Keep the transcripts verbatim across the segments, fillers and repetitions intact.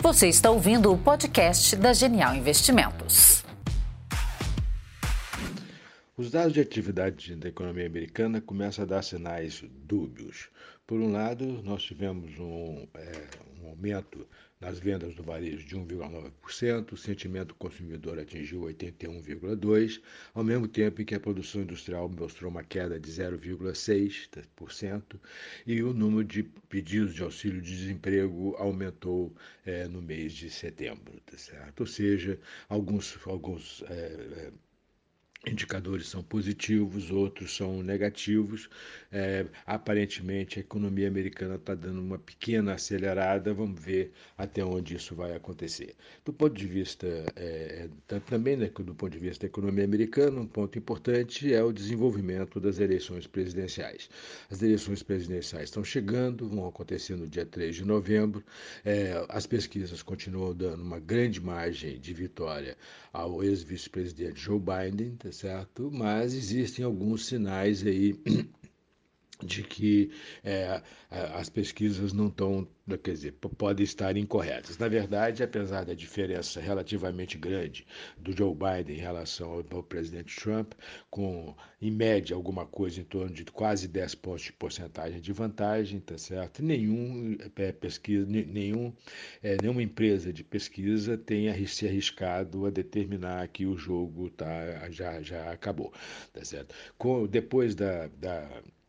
Você está ouvindo o podcast da Genial Investimentos. Os dados de atividade da economia americana começam a dar sinais dúbios. Por um lado, nós tivemos um, é, um aumento nas vendas do varejo de um vírgula nove por cento, o sentimento consumidor atingiu oitenta e um vírgula dois por cento, ao mesmo tempo em que a produção industrial mostrou uma queda de zero vírgula seis por cento e o número de pedidos de auxílio de desemprego aumentou é, no mês de setembro, tá certo? Ou seja, alguns, alguns é, indicadores são positivos, outros são negativos. É, aparentemente, a economia americana está dando uma pequena acelerada. Vamos ver até onde isso vai acontecer. Do ponto de vista, é, também né, do ponto de vista da economia americana, um ponto importante é o desenvolvimento das eleições presidenciais. As eleições presidenciais estão chegando, vão acontecer no dia três de novembro. É, as pesquisas continuam dando uma grande margem de vitória ao ex-vice-presidente Joe Biden, tá certo? Mas existem alguns sinais aí de que é, as pesquisas não estão, quer dizer, podem estar incorretas. Na verdade, apesar da diferença relativamente grande do Joe Biden em relação ao, ao presidente Trump, com, em média, alguma coisa em torno de quase dez pontos de porcentagem de vantagem, tá certo? Nenhum é, pesquisa, nenhum, é, nenhuma empresa de pesquisa tenha se arriscado a determinar que o jogo tá, já, já acabou, tá certo? Com, depois da, da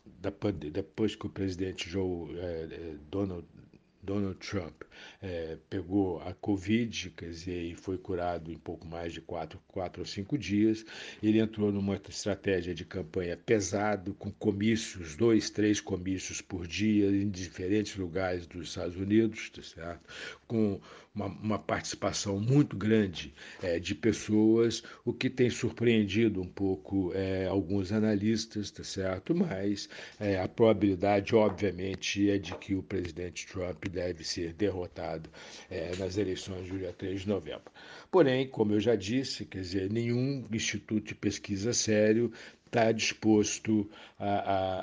depois que o presidente Joe é, Donald, Donald Trump é, pegou a Covid, quer dizer, e foi curado em pouco mais de quatro, quatro ou cinco dias, ele entrou numa estratégia de campanha pesado, com comícios, dois, três comícios por dia, em diferentes lugares dos Estados Unidos, tá certo? Com uma, uma participação muito grande é, de pessoas, o que tem surpreendido um pouco é, alguns analistas, tá certo? Mas é, a probabilidade, obviamente, é de que o presidente Trump deve ser derrotado é, nas eleições do dia três de novembro. Porém, como eu já disse, quer dizer, nenhum instituto de pesquisa sério está disposto a, a,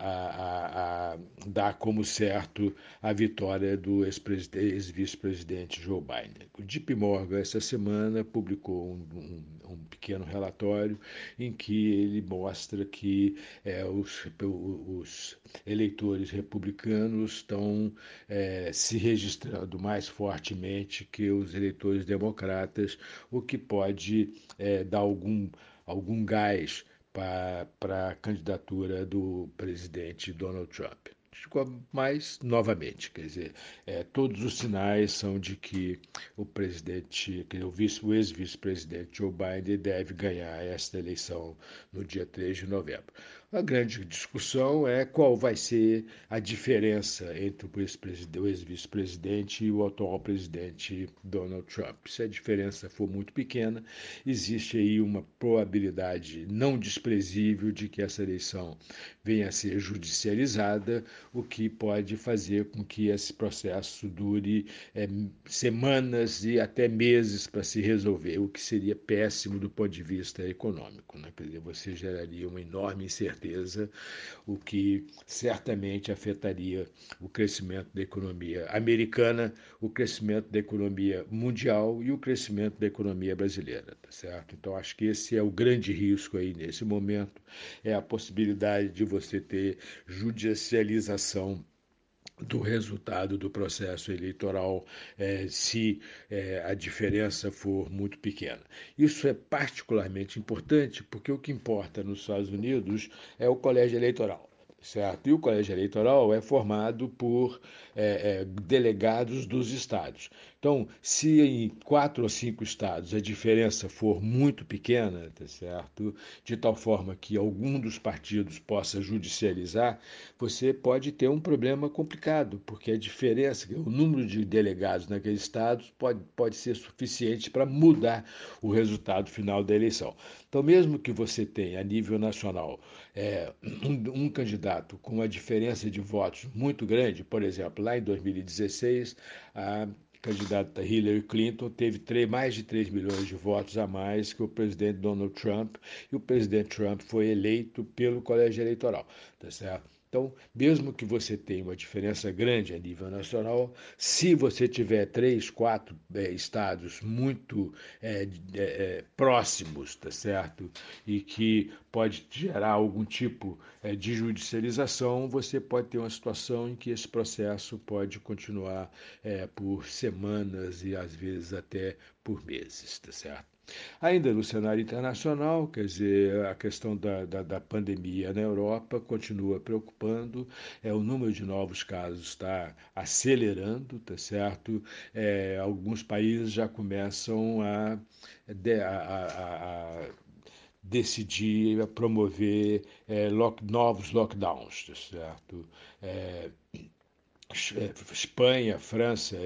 a, a dar como certo a vitória do ex-vice-presidente Joe Biden. O J P Morgan, essa semana, publicou um, um, um pequeno relatório em que ele mostra que é, os, os eleitores republicanos estão é, se registrando mais fortemente que os eleitores democratas, o que pode é, dar algum, algum gás para a candidatura do presidente Donald Trump. Mas, novamente, quer dizer, é, todos os sinais são de que o presidente, que o, vice, o ex-vice-presidente Joe Biden deve ganhar esta eleição no dia três de novembro. A grande discussão é qual vai ser a diferença entre o ex-vice-presidente e o atual presidente Donald Trump. Se a diferença for muito pequena, existe aí uma probabilidade não desprezível de que essa eleição venha a ser judicializada, o que pode fazer com que esse processo dure é, semanas e até meses para se resolver, o que seria péssimo do ponto de vista econômico, né? Quer dizer, você geraria uma enorme incerteza, o que certamente afetaria o crescimento da economia americana, o crescimento da economia mundial e o crescimento da economia brasileira, tá certo? Então, acho que esse é o grande risco aí nesse momento, é a possibilidade de você ter judicialização do resultado do processo eleitoral eh, se eh, a diferença for muito pequena. Isso é particularmente importante porque o que importa nos Estados Unidos é o colégio eleitoral. Certo? E o colégio eleitoral é formado por é, é, delegados dos estados. Então, se em quatro ou cinco estados a diferença for muito pequena, tá certo? De tal forma que algum dos partidos possa judicializar, você pode ter um problema complicado, porque a diferença, o número de delegados naqueles estados pode, pode ser suficiente para mudar o resultado final da eleição. Então, mesmo que você tenha a nível nacional é, um, um candidato com uma diferença de votos muito grande, por exemplo, lá em dois mil e dezesseis, a candidata Hillary Clinton teve três, mais de três milhões de votos a mais que o presidente Donald Trump, e o presidente Trump foi eleito pelo colégio eleitoral, tá certo? Então, mesmo que você tenha uma diferença grande a nível nacional, se você tiver três, quatro é, estados muito é, é, próximos, tá certo? E que pode gerar algum tipo é, de judicialização, você pode ter uma situação em que esse processo pode continuar é, por semanas e às vezes até por meses, tá certo? Ainda no cenário internacional, quer dizer, a questão da, da, da pandemia na Europa continua preocupando, é, o número de novos casos está acelerando, tá certo? É, alguns países já começam a, a, a, a decidir a promover é, lock, novos lockdowns, tá certo? É, Espanha, França,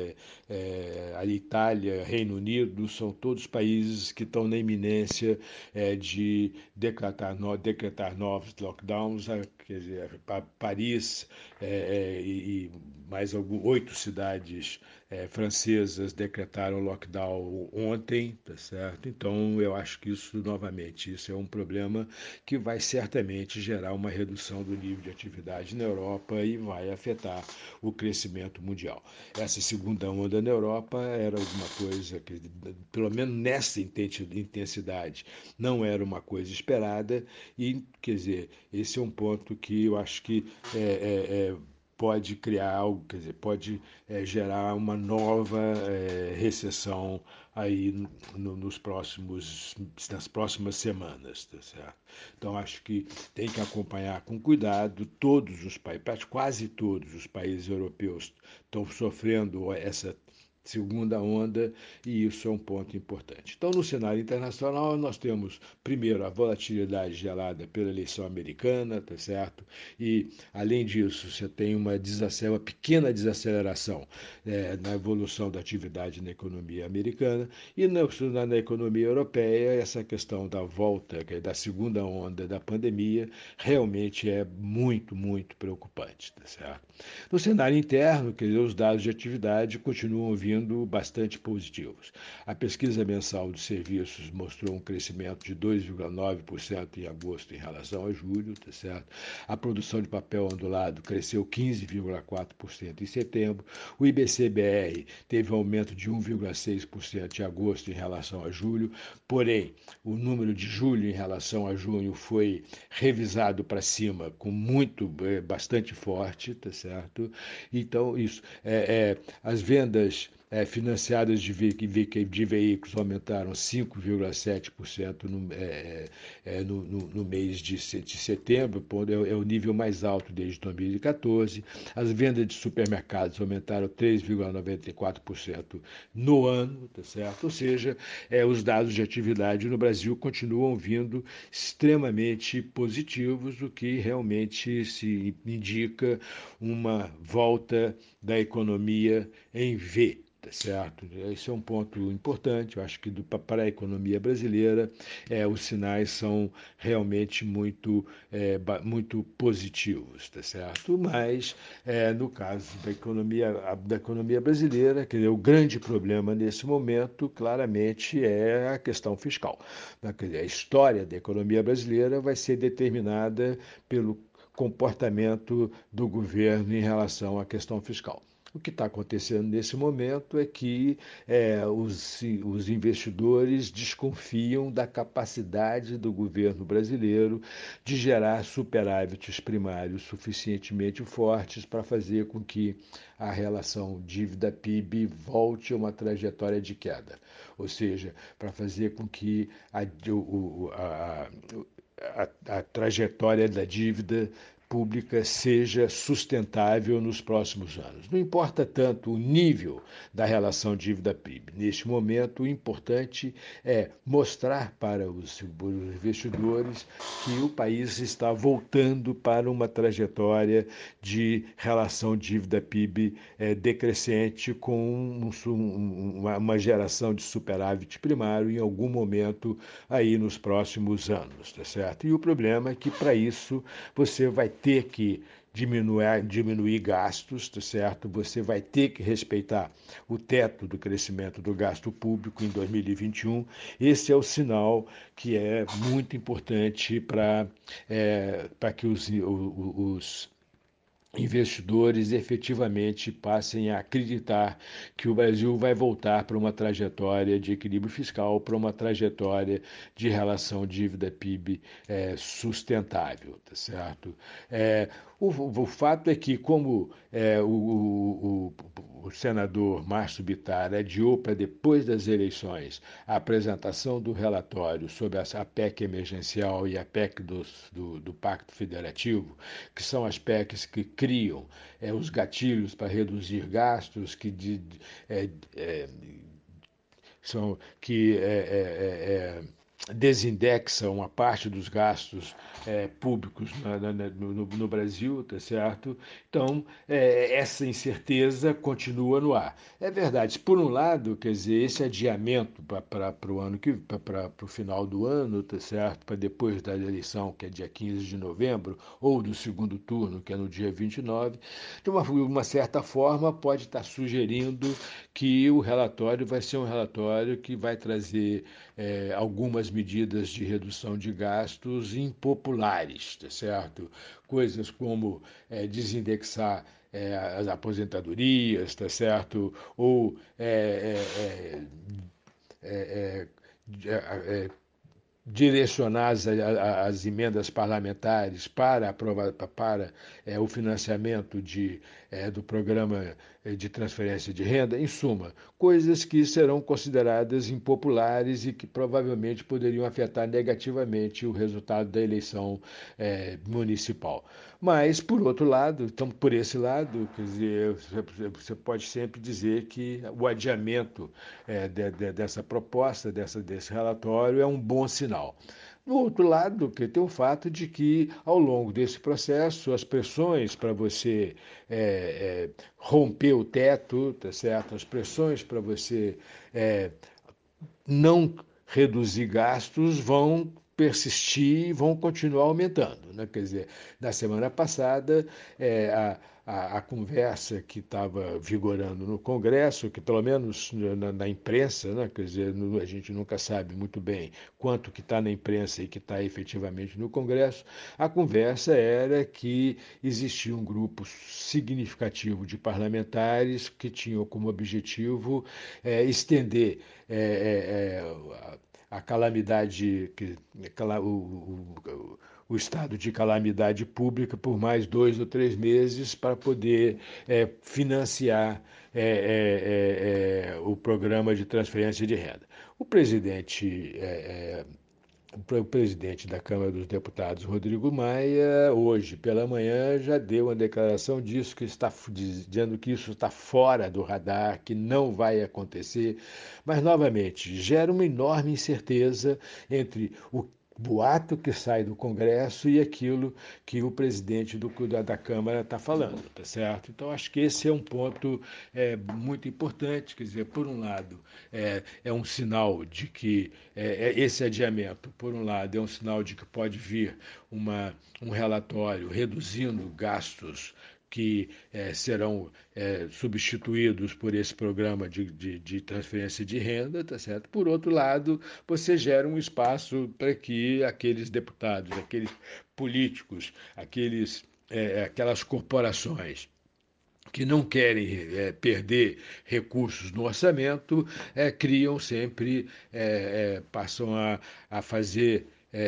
é, a Itália, Reino Unido, são todos países que estão na iminência é, de decretar, no, decretar novos lockdowns. Quer dizer, Paris é, é, e mais algumas oito cidades é, francesas decretaram lockdown ontem, tá certo? Então, eu acho que isso, novamente, isso é um problema que vai certamente gerar uma redução do nível de atividade na Europa e vai afetar o crescimento mundial. Essa segunda onda na Europa era alguma coisa que, pelo menos nessa intensidade, não era uma coisa esperada e, quer dizer, esse é um ponto que eu acho que é, é, é, pode criar algo, quer dizer, pode é, gerar uma nova é, recessão aí no, nos próximos, nas próximas semanas, tá certo? Então acho que tem que acompanhar com cuidado todos os países, quase todos os países europeus estão sofrendo essa segunda onda, e isso é um ponto importante. Então, no cenário internacional, nós temos, primeiro, a volatilidade gerada pela eleição americana, tá certo? E, além disso, você tem uma, uma pequena desaceleração é, na evolução da atividade na economia americana, e na, na, na economia europeia, essa questão da volta, que é da segunda onda da pandemia, realmente é muito, muito preocupante, tá certo? No cenário interno, quer dizer, os dados de atividade continuam vindo bastante positivos. A pesquisa mensal de serviços mostrou um crescimento de dois vírgula nove por cento em agosto em relação a julho, tá certo? A produção de papel ondulado cresceu quinze vírgula quatro por cento em setembro. O I B C B R teve um aumento de um vírgula seis por cento em agosto em relação a julho, porém, o número de julho em relação a junho foi revisado para cima com muito, bastante forte, tá certo? Então, isso, é, é, as vendas é, financiadas de, ve de veículos aumentaram cinco vírgula sete por cento no, é, é, no, no, no mês de, de setembro, é, é o nível mais alto desde dois mil e quatorze. As vendas de supermercados aumentaram três vírgula noventa e quatro por cento no ano, tá certo? Ou seja, é, os dados de atividade no Brasil continuam vindo extremamente positivos, o que realmente se indica uma volta da economia em V. Tá certo? Esse é um ponto importante, eu acho que do, para a economia brasileira é, os sinais são realmente muito, é, muito positivos, tá certo? Mas é, no caso da economia, da economia brasileira, quer dizer, o grande problema nesse momento claramente é a questão fiscal. Quer dizer, a história da economia brasileira vai ser determinada pelo comportamento do governo em relação à questão fiscal. O que está acontecendo nesse momento é que é, os, os investidores desconfiam da capacidade do governo brasileiro de gerar superávites primários suficientemente fortes para fazer com que a relação dívida-P I B volte a uma trajetória de queda. Ou seja, para fazer com que a, o, a, a, a trajetória da dívida pública seja sustentável nos próximos anos. Não importa tanto o nível da relação dívida-P I B. Neste momento, o importante é mostrar para os investidores que o país está voltando para uma trajetória de relação dívida-P I B é, decrescente, com um, uma geração de superávit primário em algum momento aí nos próximos anos, tá certo? E o problema é que, para isso, você vai ter que diminuir, diminuir gastos, tá certo? Você vai ter que respeitar o teto do crescimento do gasto público em dois mil e vinte e um. Esse é o sinal que é muito importante para é, para que os, os investidores efetivamente passem a acreditar que o Brasil vai voltar para uma trajetória de equilíbrio fiscal, para uma trajetória de relação dívida-P I B é, sustentável, tá certo? É, o, o, fato é que, como é, o, o, o, senador Márcio Bittar adiou para depois das eleições a apresentação do relatório sobre a, a P E C emergencial e a P E C do, do, do Pacto Federativo, que são as P E Cs que criam é, os gatilhos para reduzir gastos, que de, é, é, são que é, é, é, desindexam uma parte dos gastos é, públicos na, na, no, no Brasil, tá certo? Então, é, essa incerteza continua no ar. É verdade, por um lado, quer dizer, esse adiamento para o ano que para o final do ano, tá certo? Para depois da eleição, que é dia quinze de novembro, ou do segundo turno, que é no dia vinte e nove, de uma, uma certa forma pode estar sugerindo que o relatório vai ser um relatório que vai trazer é, algumas medidas de redução de gastos impopulares, tá certo? Coisas como é, desindexar é, as aposentadorias, tá certo? Ou é, é, é, é, direcionar as, as emendas parlamentares para, aprovar, para é, o financiamento de, é, do programa de transferência de renda, em suma, coisas que serão consideradas impopulares e que provavelmente poderiam afetar negativamente o resultado da eleição é, municipal. Mas, por outro lado, então, por esse lado, quer dizer, você pode sempre dizer que o adiamento é, de, de, dessa proposta, dessa, desse relatório, é um bom sinal. Do outro lado, que tem o fato de que, ao longo desse processo, as pressões para você é, é, romper o teto, tá certo? As pressões para você é, não reduzir gastos vão persistir e vão continuar aumentando. Né? Quer dizer, na semana passada, é, a, a, a conversa que estava vigorando no Congresso, que pelo menos na, na imprensa, né? Quer dizer, no, a gente nunca sabe muito bem quanto que está na imprensa e que está efetivamente no Congresso, a conversa era que existia um grupo significativo de parlamentares que tinham como objetivo é, estender é, é, a, a calamidade, que, o, o, o estado de calamidade pública por mais dois ou três meses para poder é, financiar é, é, é, o programa de transferência de renda. O presidente é, o presidente da Câmara dos Deputados, Rodrigo Maia, hoje pela manhã já deu uma declaração disso, que está dizendo que isso está fora do radar, que não vai acontecer. Mas, novamente, gera uma enorme incerteza entre o boato que sai do Congresso e aquilo que o presidente do, da, da Câmara está falando, tá certo? Então, acho que esse é um ponto é, muito importante, quer dizer, por um lado, é, é um sinal de que é, esse adiamento, por um lado, é um sinal de que pode vir uma, um relatório reduzindo gastos que é, serão é, substituídos por esse programa de, de, de transferência de renda, tá certo? Por outro lado, você gera um espaço para que aqueles deputados, aqueles políticos, aqueles, é, aquelas corporações que não querem é, perder recursos no orçamento, é, criam sempre, é, é, passam a, a fazer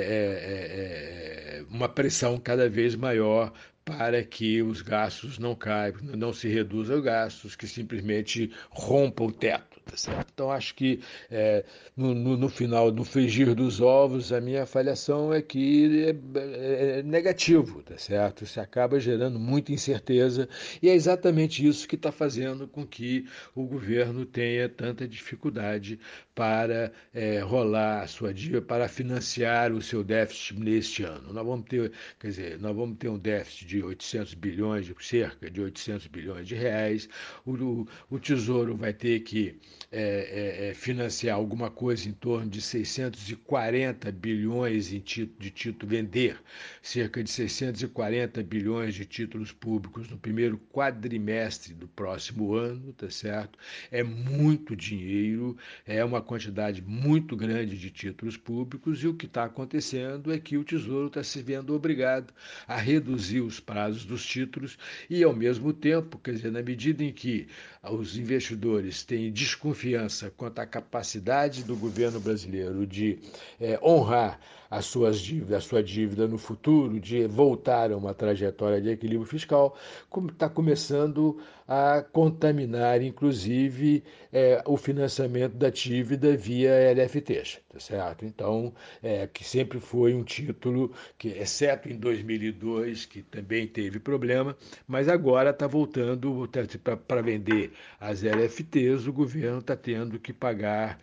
é, é, uma pressão cada vez maior para que os gastos não caiam, não se reduzam os gastos, que simplesmente rompam o teto. Tá certo? Então, acho que é, no, no, no final, no frigir dos ovos, a minha avaliação é que é, é negativo, tá certo? Isso acaba gerando muita incerteza e é exatamente isso que está fazendo com que o governo tenha tanta dificuldade para é, rolar a sua dívida, para financiar o seu déficit neste ano. Nós vamos ter, quer dizer, nós vamos ter um déficit de oitocentos bilhões, de cerca de oitocentos bilhões de reais. O, o, o Tesouro vai ter que é, é, financiar alguma coisa em torno de seiscentos e quarenta bilhões em título, de título, vender cerca de seiscentos e quarenta bilhões de títulos públicos no primeiro quadrimestre do próximo ano, tá certo? É muito dinheiro, é uma quantidade muito grande de títulos públicos e o que está acontecendo é que o Tesouro está se vendo obrigado a reduzir os prazos dos títulos e, ao mesmo tempo, quer dizer, na medida em que os investidores têm desconfiança quanto à capacidade do governo brasileiro de é, honrar as suas dívidas, a sua dívida no futuro, de voltar a uma trajetória de equilíbrio fiscal, está começando a contaminar, inclusive, é, o financiamento da dívida via L F Ts, tá certo? Então, é, que sempre foi um título que, exceto em dois mil e dois, que também teve problema, mas agora está voltando para vender as L F Ts, o governo está tendo que pagar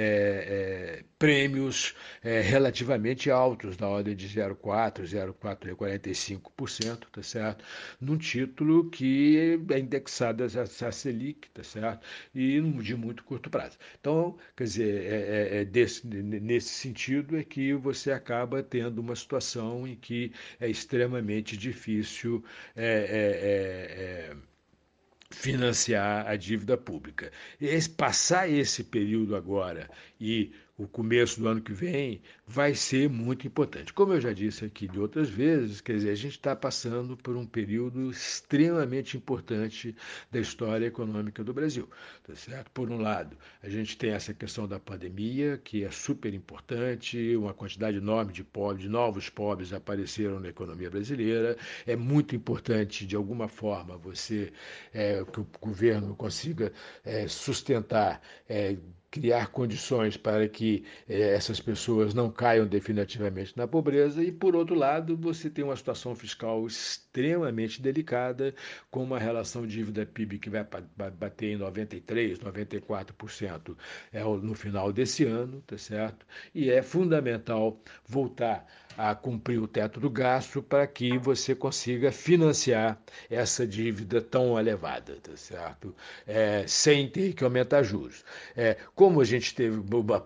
é, é, prêmios é, relativamente altos, na ordem de zero vírgula quatro, zero vírgula quarenta e cinco por cento, tá certo? Num título que é indexado a Selic, tá certo? E de muito curto prazo. Então, quer dizer, é, é desse, nesse sentido é que você acaba tendo uma situação em que é extremamente difícil é, é, é, financiar a dívida pública. Esse, passar esse período agora e o começo do ano que vem vai ser muito importante. Como eu já disse aqui de outras vezes, quer dizer, a gente está passando por um período extremamente importante da história econômica do Brasil, tá certo? Por um lado, a gente tem essa questão da pandemia, que é super importante, uma quantidade enorme de pobres, de novos pobres apareceram na economia brasileira. É muito importante, de alguma forma, você é, que o governo consiga é, sustentar, é, criar condições para que eh, essas pessoas não caiam definitivamente na pobreza e, por outro lado, você tem uma situação fiscal extremamente delicada, com uma relação dívida-P I B que vai bater em noventa e três, noventa e quatro por cento é, no final desse ano, tá certo? E é fundamental voltar a cumprir o teto do gasto para que você consiga financiar essa dívida tão elevada, tá certo? É, sem ter que aumentar juros. É, como a gente teve,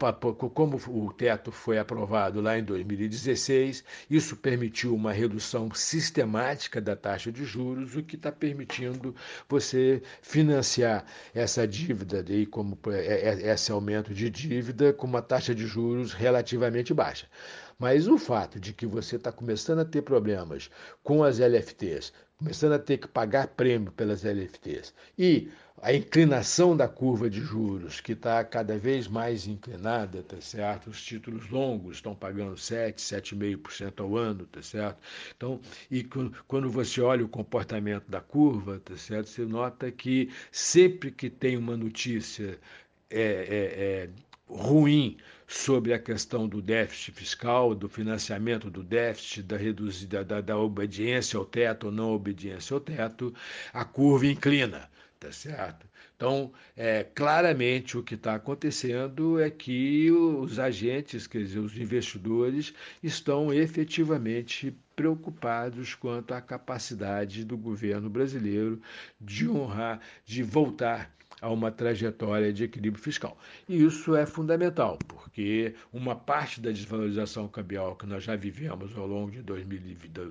como o teto foi aprovado lá em dois mil e dezesseis, isso permitiu uma redução sistemática da taxa de juros, o que está permitindo você financiar essa dívida, e como esse aumento de dívida, com uma taxa de juros relativamente baixa. Mas o fato de que você está começando a ter problemas com as L F Ts, começando a ter que pagar prêmio pelas L F Ts, e a inclinação da curva de juros, que está cada vez mais inclinada, tá certo? Os títulos longos estão pagando sete, sete vírgula cinco por cento ao ano, tá certo? Então, e quando você olha o comportamento da curva, tá certo? Você nota que sempre que tem uma notícia é, é, é, ruim sobre a questão do déficit fiscal, do financiamento do déficit, da reduzida da, da obediência ao teto ou não obediência ao teto, a curva inclina. Tá certo? Então, é, claramente o que está acontecendo é que os agentes, quer dizer, os investidores, estão efetivamente preocupados quanto à capacidade do governo brasileiro de honrar, de voltar a uma trajetória de equilíbrio fiscal. E isso é fundamental, porque uma parte da desvalorização cambial que nós já vivemos ao longo de dois mil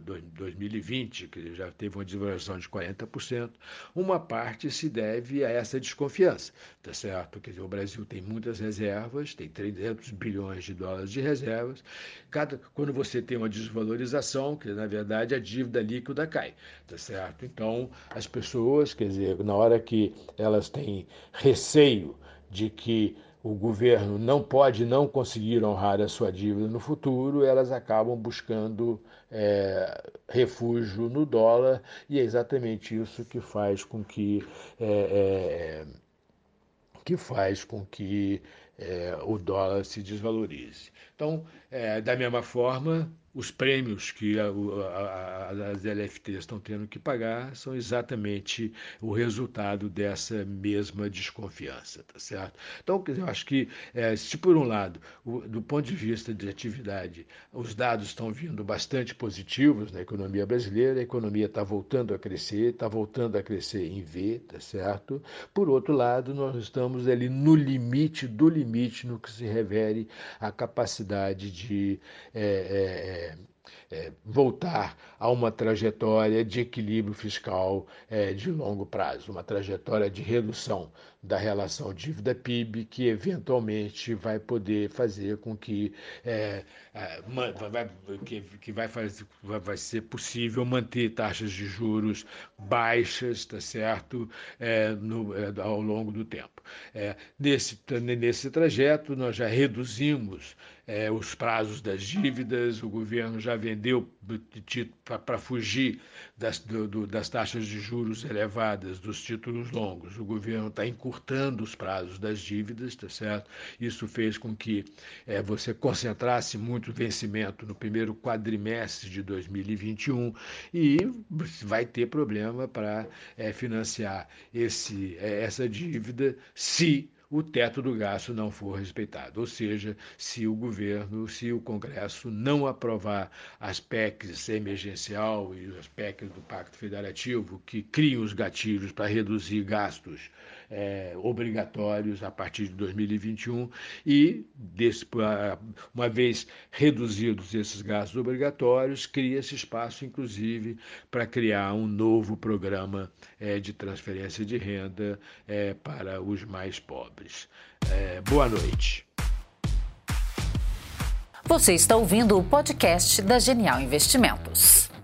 e vinte, que já teve uma desvalorização de quarenta por cento, uma parte se deve a essa desconfiança, tá certo? Quer dizer, o Brasil tem muitas reservas, tem trezentos bilhões de dólares de reservas. Cada, quando você tem uma desvalorização, que na verdade a dívida líquida cai, tá certo? Então, as pessoas, quer dizer, na hora que elas têm receio de que o governo não pode não conseguir honrar a sua dívida no futuro, elas acabam buscando é, refúgio no dólar, e é exatamente isso que faz com que é, é, que faz com que é, o dólar se desvalorize. Então, é, da mesma forma, os prêmios que a, a, a, as L F Ts estão tendo que pagar são exatamente o resultado dessa mesma desconfiança, tá certo? Então, eu acho que, é, se por um lado, o, do ponto de vista de atividade, os dados estão vindo bastante positivos na economia brasileira, a economia está voltando a crescer, está voltando a crescer em V, tá certo? Por outro lado, nós estamos ali no limite do limite no que se refere à capacidade de é, é, É, voltar a uma trajetória de equilíbrio fiscal é, de longo prazo, uma trajetória de redução da relação dívida-P I B, que eventualmente vai poder fazer com que, é, é, vai, que, que vai, fazer, vai ser possível manter taxas de juros baixas, tá certo, é, no, é, ao longo do tempo. É, nesse, nesse trajeto, nós já reduzimos É, os prazos das dívidas, o governo já vendeu para fugir das, do, das taxas de juros elevadas dos títulos longos. O governo está encurtando os prazos das dívidas, tá certo? Isso fez com que é, você concentrasse muito vencimento no primeiro quadrimestre de dois mil e vinte e um e vai ter problema para é, financiar esse, é, essa dívida se o teto do gasto não for respeitado, ou seja, se o governo, se o Congresso não aprovar as P E Cs emergencial e as P E Cs do Pacto Federativo, que criam os gatilhos para reduzir gastos é, obrigatórios a partir de dois mil e vinte e um e, desse, uma vez reduzidos esses gastos obrigatórios, cria-se espaço, inclusive, para criar um novo programa é, de transferência de renda é, para os mais pobres. É, boa noite. Você está ouvindo o podcast da Genial Investimentos.